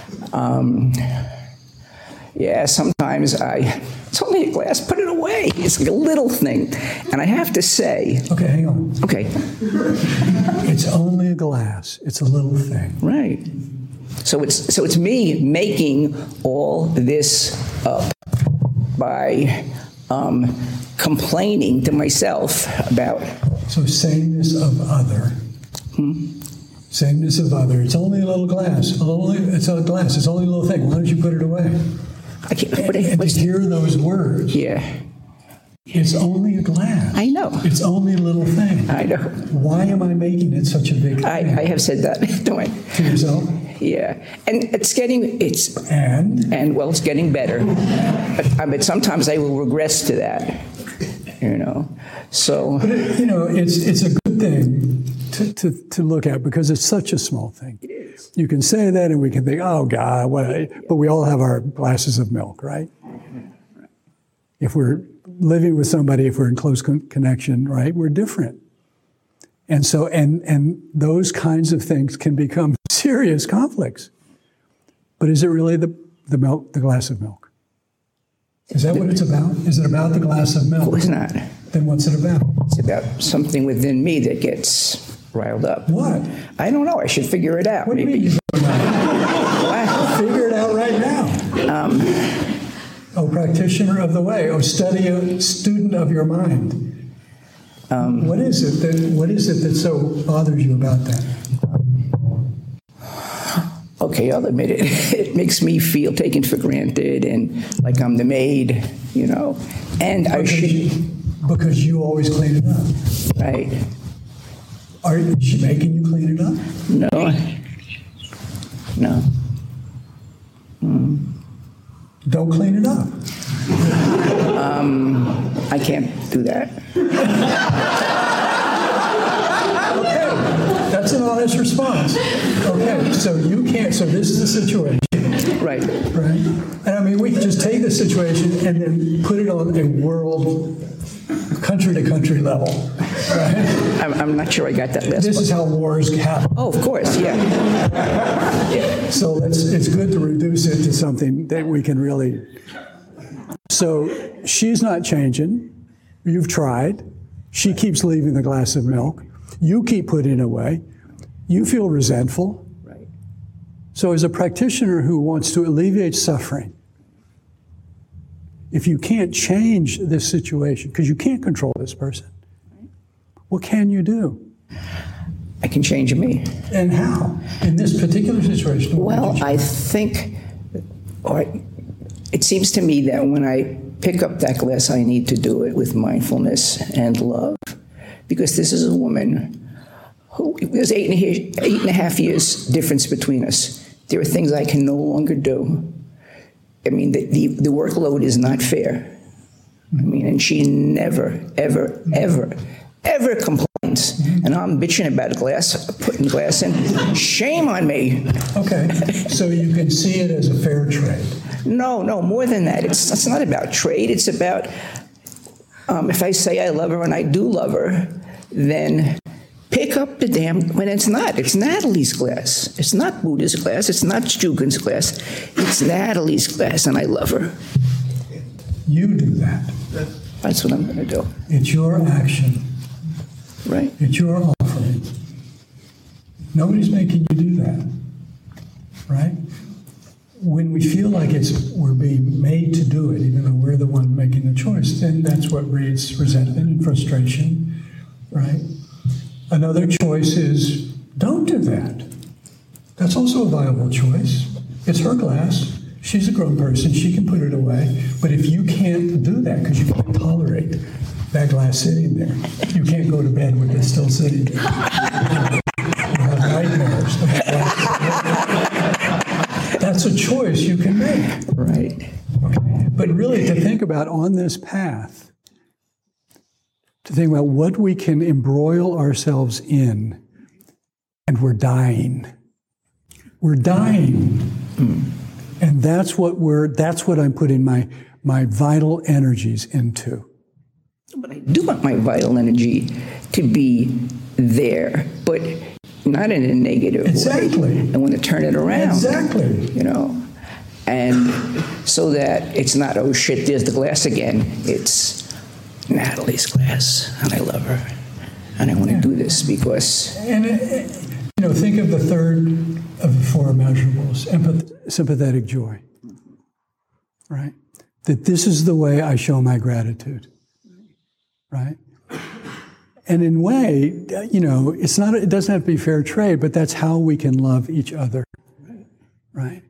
sometimes it's only a glass, put it away. It's like a little thing. And I have to say. Okay, hang on. Okay. It's only a glass. It's a little thing. Right. So it's me making all this up by complaining to myself about. So sameness of other. Sameness of other. It's only a little glass. It's a glass. It's only a little thing. Why don't you put it away? I can't. And to hear those words. Yeah. It's only a glass. I know. It's only a little thing. I know. Why am I making it such a big thing? I have said that, don't I? To yourself? Yeah. And it's getting well, it's getting better. But sometimes I will regress to that, you know. So. But it's a good thing to look at because it's such a small thing. It is. You can say that and we can think, oh God, but we all have our glasses of milk, right? If we're living with somebody, if we're in close connection, right, we're different. And so, and those kinds of things can become serious conflicts. But is it really the glass of milk? Is that what it's about? Is it about the glass of milk? No, it's not. Then what's it about? It's about something within me that gets riled up. What? I don't know. I should figure it out. What do you mean you don't know? Figure it out right now. Practitioner of the way. Student of your mind. What is it that so bothers you about that? Okay, I'll admit it. It makes me feel taken for granted and like I'm the maid, you know. And because you always clean it up. Right. Is she making you clean it up? No. Don't clean it up. I can't do that. Okay, that's an honest response. Okay, so you can't. So this is the situation. Right. Right. And I mean, we can just take the situation and then put it on a world, country to country level. Right. I'm not sure I got that last This part. is how wars happen. Oh, of course, yeah. So it's good to reduce it to something that we can really. So she's not changing. You've tried. She keeps leaving the glass of milk. You keep putting it away. You feel resentful. Right. So as a practitioner who wants to alleviate suffering, if you can't change this situation, because you can't control this person, what can you do? I can change me. And how? In this particular situation? Well, I think, it seems to me that when I pick up that glass, I need to do it with mindfulness and love. Because this is a woman who, there's 8.5 years difference between us. There are things I can no longer do. I mean, the workload is not fair. I mean, and she never, ever, ever, ever complains. And I'm bitching about glass, putting glass in. Shame on me. Okay, so you can see it as a fair trade. No, more than that. It's not about trade. It's about, if I say I love her and I do love her, then pick up the damn, when it's not. It's Natalie's glass. It's not Buddha's glass. It's not Stuken's glass. It's Natalie's glass, and I love her. You do that. That's what I'm going to do. It's your action. Right. It's your offering. Nobody's making you do that. Right? When we feel like we're being made to do it, even though we're the one making the choice, then that's what breeds resentment and frustration. Right? Another choice is don't do that. That's also a viable choice. It's her glass. She's a grown person. She can put it away. But if you can't do that because you can't tolerate that glass sitting there, you can't go to bed with it still sitting there. You have nightmares. That's a choice you can make. Right. Okay. But really, to think about on this path, to think about what we can embroil ourselves in, and we're dying. We're dying. And that's what I'm putting my vital energies into. But I do want my vital energy to be there, but not in a negative Exactly. way. I want to turn it around. Exactly. You know? And so that it's not, oh shit, there's the glass again. It's Natalie's glass, and I love her. And I want to do this because... And, think of the third of the four immeasurables, sympathetic joy. Right? That this is the way I show my gratitude. Right? And in a way, it doesn't have to be fair trade, but that's how we can love each other. Right?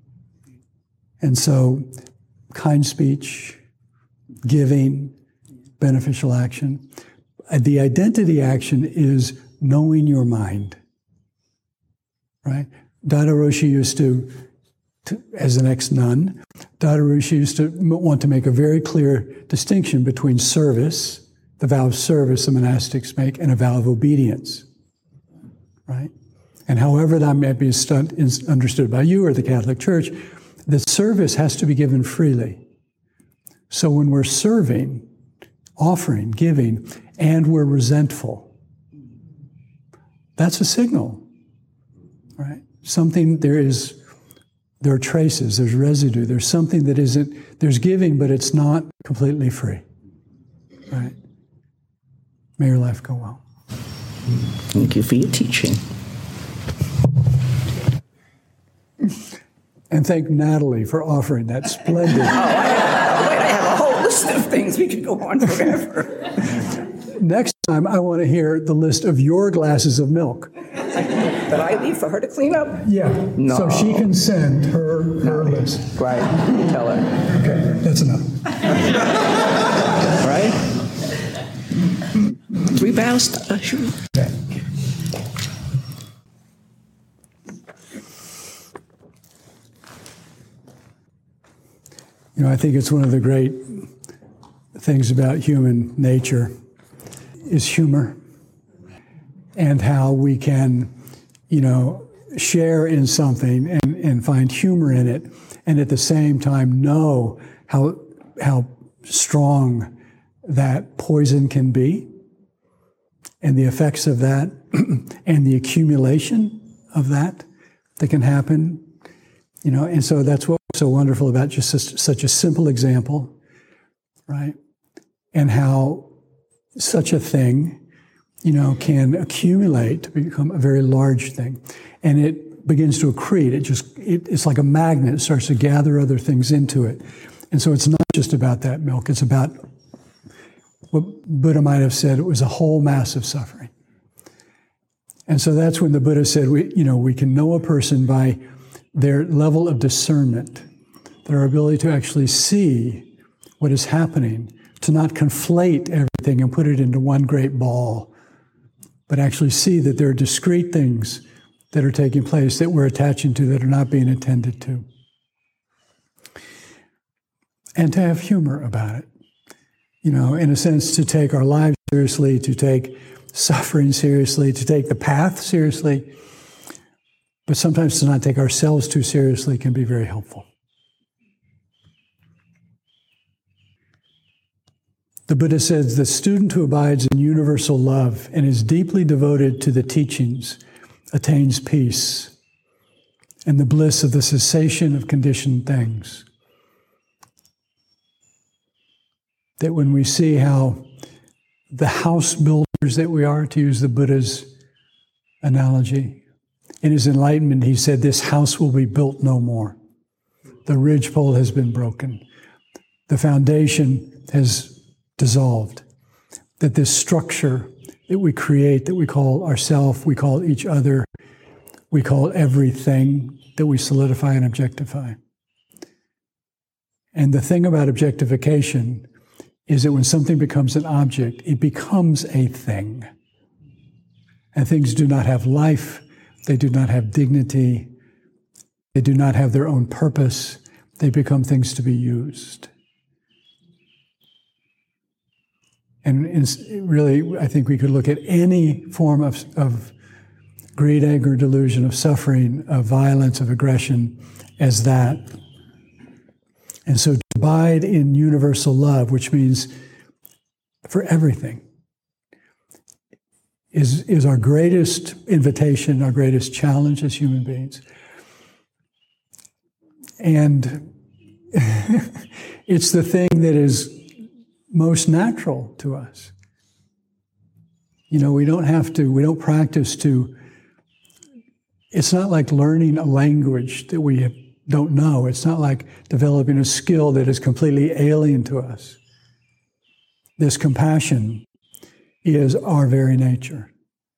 And so, kind speech, giving, beneficial action. The identity action is knowing your mind, right? Daido Roshi used to, as an ex-nun, Daido Roshi used to want to make a very clear distinction between service, the vow of service the monastics make, and a vow of obedience, right? And however that may be understood by you or the Catholic Church, the service has to be given freely. So when we're serving, offering, giving, and we're resentful, that's a signal, right? There are traces, there's residue, there's something that isn't, there's giving, but it's not completely free, right? May your life go well. Thank you for your teaching. And thank Natalie for offering that splendid. I have a whole list of things. We could go on forever. Next time, I want to hear the list of your glasses of milk. That I leave for her to clean up? Yeah. No. So she can send her list. Right. Tell her. Okay, that's enough. Right? 3 bows. Sure. Okay. You know, I think it's one of the great things about human nature is humor, and how we can, share in something and find humor in it, and at the same time know how strong that poison can be, and the effects of that, and the accumulation of that can happen. And so that's what's so wonderful about just such a simple example, right? And how such a thing, can accumulate to become a very large thing. And it begins to accrete. It's like a magnet. It starts to gather other things into it. And so it's not just about that milk. It's about what Buddha might have said. It was a whole mass of suffering. And so that's when the Buddha said, we can know a person by their level of discernment, their ability to actually see what is happening, to not conflate everything and put it into one great ball, but actually see that there are discrete things that are taking place that we're attaching to that are not being attended to. And to have humor about it. In a sense, to take our lives seriously, to take suffering seriously, to take the path seriously, but sometimes to not take ourselves too seriously can be very helpful. The Buddha says, the student who abides in universal love and is deeply devoted to the teachings attains peace and the bliss of the cessation of conditioned things. That when we see how the house builders that we are, to use the Buddha's analogy, in his enlightenment, he said, this house will be built no more. The ridgepole has been broken. The foundation has dissolved. That this structure that we create, that we call ourself, we call each other, we call everything, that we solidify and objectify. And the thing about objectification is that when something becomes an object, it becomes a thing. And things do not have life. They do not have dignity. They do not have their own purpose. They become things to be used. And really, I think we could look at any form of greed, anger, delusion, of suffering, of violence, of aggression as that. And so to abide in universal love, which means for everything, is our greatest invitation, our greatest challenge as human beings. And it's the thing that is most natural to us. We don't practice to, it's not like learning a language that we don't know. It's not like developing a skill that is completely alien to us. This compassion is our very nature.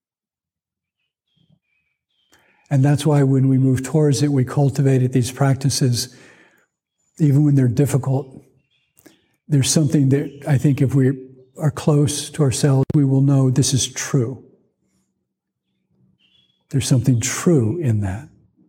And that's why when we move towards it, we cultivate these practices, even when they're difficult. There's something that I think if we are close to ourselves, we will know this is true. There's something true in that.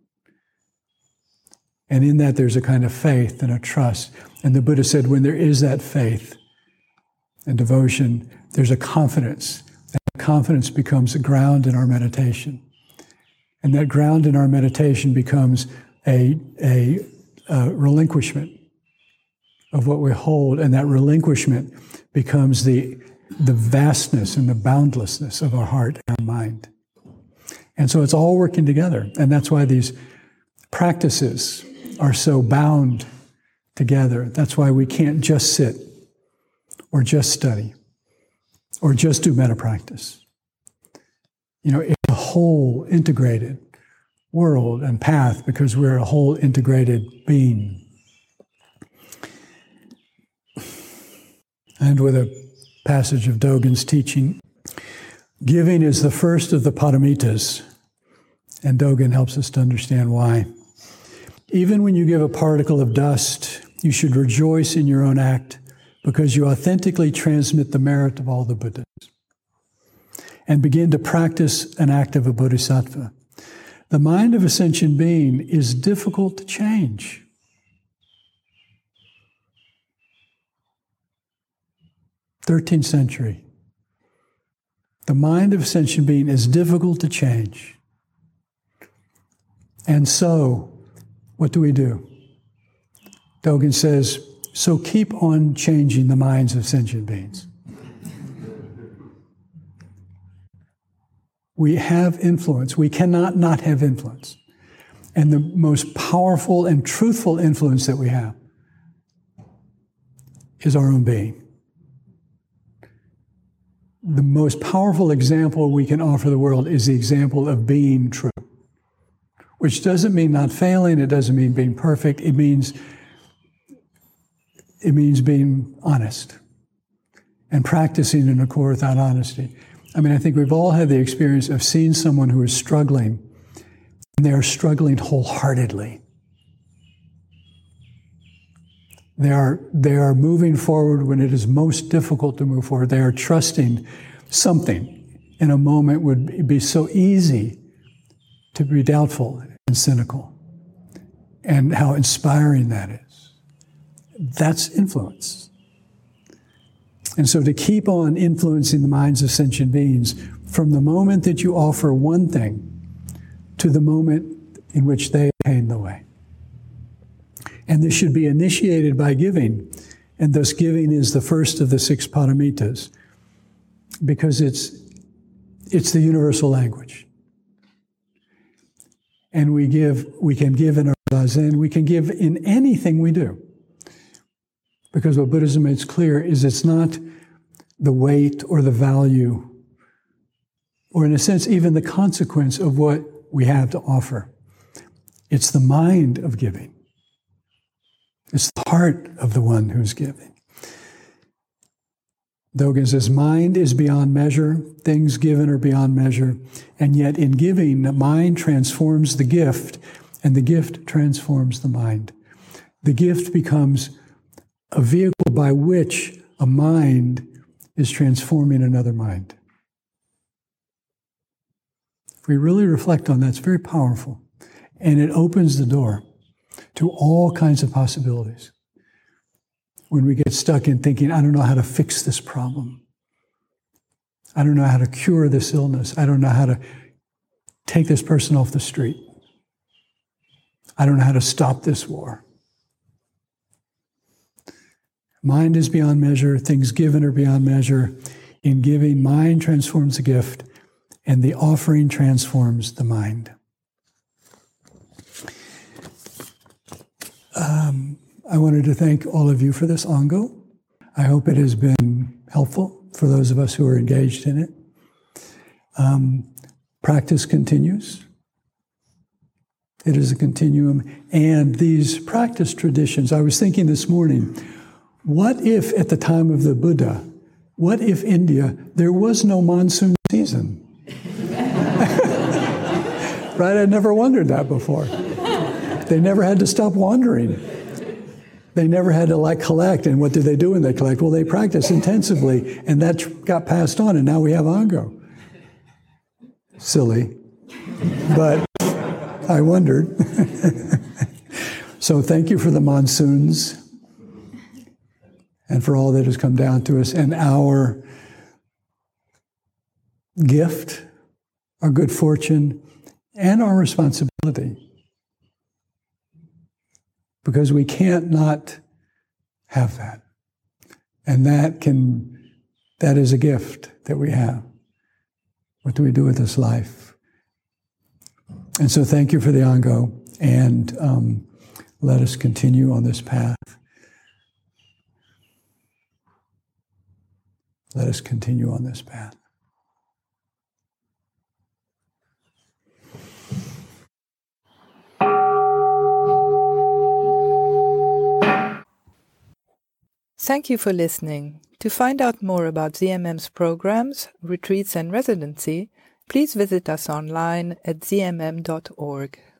And in that, there's a kind of faith and a trust. And the Buddha said, when there is that faith and devotion, there's a confidence. And that confidence becomes a ground in our meditation. And that ground in our meditation becomes a relinquishment of what we hold. And that relinquishment becomes the vastness and the boundlessness of our heart and our mind. And so it's all working together. And that's why these practices are so bound together. That's why we can't just sit or just study or just do metta practice. You know, it's a whole integrated world and path because we're a whole integrated being. And with a passage of Dogen's teaching, giving is the first of the paramitas, and Dogen helps us to understand why. Even when you give a particle of dust, you should rejoice in your own act because you authentically transmit the merit of all the Buddhas and begin to practice an act of a bodhisattva. The mind of a sentient being is difficult to change. "13th century. The mind of a sentient being is difficult to change. And so, what do? Dogen says, so keep on changing the minds of sentient beings. We have influence. We cannot not have influence. And the most powerful and truthful influence that we have is our own being. The most powerful example we can offer the world is the example of being true, which doesn't mean not failing. It doesn't mean being perfect. It means being honest and practicing in accord with that honesty. I mean, I think we've all had the experience of seeing someone who is struggling, and they are struggling wholeheartedly. They are moving forward when it is most difficult to move forward. They are trusting something in a moment would be so easy to be doubtful and cynical. And how inspiring that is. That's influence. And so to keep on influencing the minds of sentient beings from the moment that you offer one thing to the moment in which they attain the way. And this should be initiated by giving. And thus giving is the first of the 6 paramitas because it's the universal language. And we can give in our zazen, we can give in anything we do. Because what Buddhism makes clear is it's not the weight or the value, or in a sense, even the consequence of what we have to offer. It's the mind of giving. It's the heart of the one who's giving. Dogen says, mind is beyond measure, things given are beyond measure, and yet in giving, the mind transforms the gift, and the gift transforms the mind. The gift becomes a vehicle by which a mind is transforming another mind. If we really reflect on that, it's very powerful, and it opens the door to all kinds of possibilities. When we get stuck in thinking, I don't know how to fix this problem. I don't know how to cure this illness. I don't know how to take this person off the street. I don't know how to stop this war. Mind is beyond measure. Things given are beyond measure. In giving, mind transforms the gift, and the offering transforms the mind. I wanted to thank all of you for this Ango. I hope it has been helpful for those of us who are engaged in it. Practice continues. It is a continuum. And these practice traditions, I was thinking this morning, what if at the time of the Buddha, what if India, there was no monsoon season? Right? I'd never wondered that before. They never had to stop wandering. They never had to collect. And what do they do when they collect? Well, they practice intensively, and that got passed on, and now we have Ango. Silly. But I wondered. So thank you for the monsoons and for all that has come down to us, and our gift, our good fortune, and our responsibility. Because we can't not have that. And that is a gift that we have. What do we do with this life? And so thank you for the Ango, and let us continue on this path. Let us continue on this path. Thank you for listening. To find out more about ZMM's programs, retreats and residency, please visit us online at zmm.org.